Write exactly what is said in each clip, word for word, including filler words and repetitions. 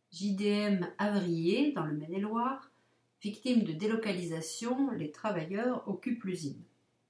J D M Avrier, dans le Maine-et-Loire, victime de délocalisation, les travailleurs occupent l'usine.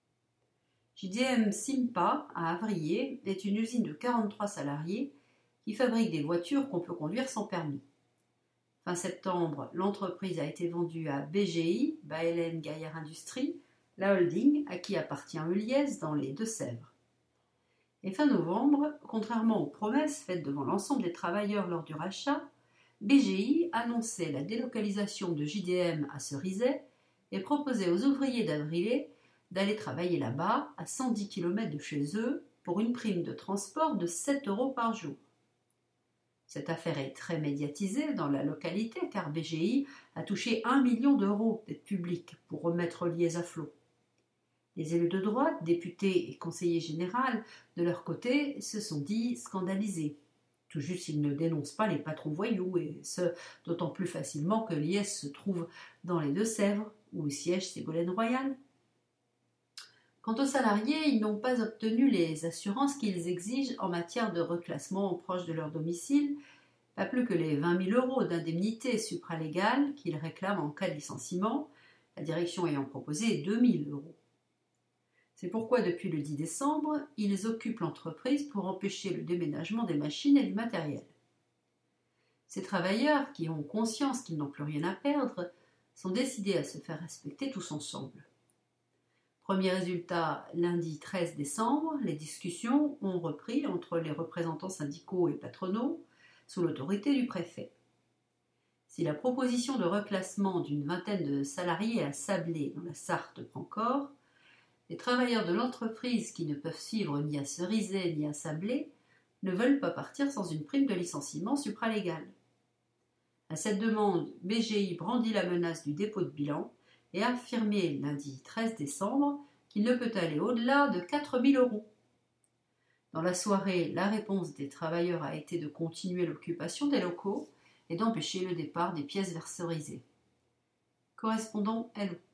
J D M Simpa, à Avrier, est une usine de quarante-trois salariés qui fabrique des voitures qu'on peut conduire sans permis. Fin septembre, l'entreprise a été vendue à B G I, Baellen Gaillard Industries, la holding à qui appartient Heuliez dans les Deux-Sèvres. Et fin novembre, contrairement aux promesses faites devant l'ensemble des travailleurs lors du rachat, B G I annonçait la délocalisation de J D M à Cerizay et proposait aux ouvriers d'Avrier d'aller travailler là-bas, à cent dix kilomètres de chez eux, pour une prime de transport de sept euros par jour. Cette affaire est très médiatisée dans la localité car B G I a touché un million d'euros d'aide publique pour remettre Heuliez à flot. Les élus de droite, députés et conseillers généraux, de leur côté, se sont dit scandalisés. Tout juste ils ne dénoncent pas les patrons voyous, et ce, d'autant plus facilement que Heuliez se trouve dans les Deux-Sèvres, où siège Ségolène Royal. Quant aux salariés, ils n'ont pas obtenu les assurances qu'ils exigent en matière de reclassement proche de leur domicile, pas plus que les vingt mille euros d'indemnité supralégale qu'ils réclament en cas de licenciement, la direction ayant proposé deux mille euros. C'est pourquoi depuis le dix décembre, ils occupent l'entreprise pour empêcher le déménagement des machines et du matériel. Ces travailleurs, qui ont conscience qu'ils n'ont plus rien à perdre, sont décidés à se faire respecter tous ensemble. Premier résultat, lundi treize décembre, les discussions ont repris entre les représentants syndicaux et patronaux sous l'autorité du préfet. Si la proposition de reclassement d'une vingtaine de salariés à Sablé dans la Sarthe prend corps, les travailleurs de l'entreprise qui ne peuvent suivre ni à Cerizay ni à Sablé ne veulent pas partir sans une prime de licenciement supralégale. À cette demande, B G I brandit la menace du dépôt de bilan et a affirmé lundi treize décembre qu'il ne peut aller au-delà de quatre mille euros. Dans la soirée, la réponse des travailleurs a été de continuer l'occupation des locaux et d'empêcher le départ des pièces vers Cerizay. Correspondant L O.